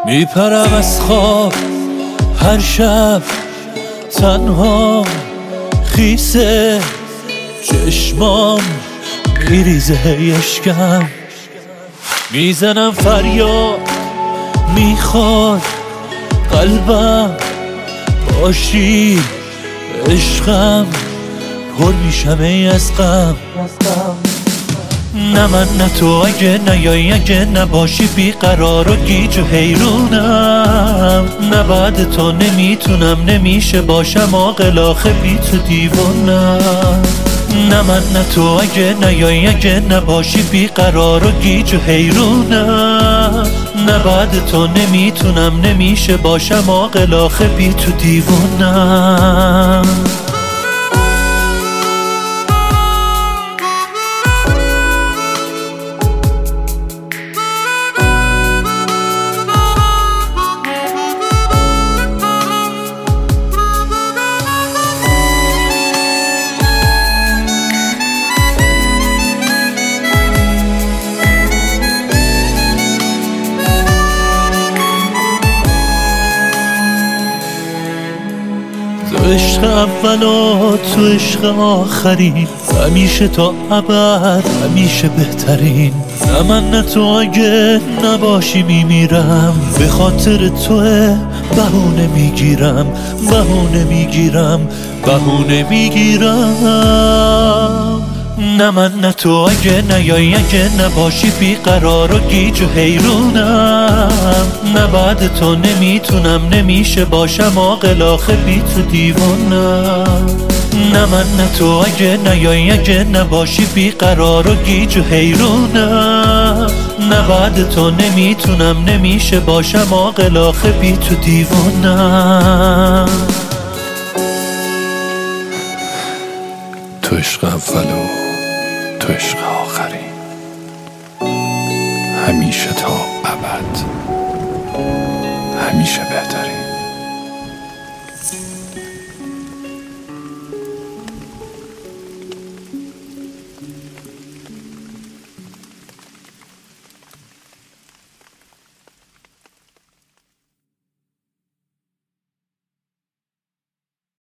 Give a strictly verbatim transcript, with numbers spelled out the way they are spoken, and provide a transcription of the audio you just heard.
میپرم از خواب هر شب تنها، خیسه چشمام میریزه هی اشکم، میزنم فریاد میخواد قلبم، باشی عشقم پر میشم ای از غم. نه من نه تو، اگه نیایی اگه نباشی بیقرار و گیج و حیرونم، نه بعد تو نمیتونم نمیشه باشم عاقل آخه بی تو دیوونم. نه من نه تو، اگه نیایی اگه نباشی بیقرار و گیج و حیرونم، نه بعد تو نمیتونم نمیشه باشم عاقل آخه بی تو دیوونم. تو عشق اول و تو عشق آخرین، همیشه تا ابد همیشه بهترین. نه من نه تو، اگه نباشی میمیرم، به خاطر توه بهونه میگیرم بهونه میگیرم بهونه میگیرم. نه من نه تو، اگه نیایی اگه نباشی بیقرار و گیج و حیرونم، نه بعد تو نمیتونم نمیشه باشم عاقل آخه بی تو دیوونم. نه من نه تو، اگه نیایی اگه نباشی بیقرار و گیج و حیرونم، نه بعد تو نمیتونم نمیشه باشم عاقل آخه بی تو دیوونم. تو عشق اولو تو عشق آخری، همیشه تا ابد همیشه بهترین.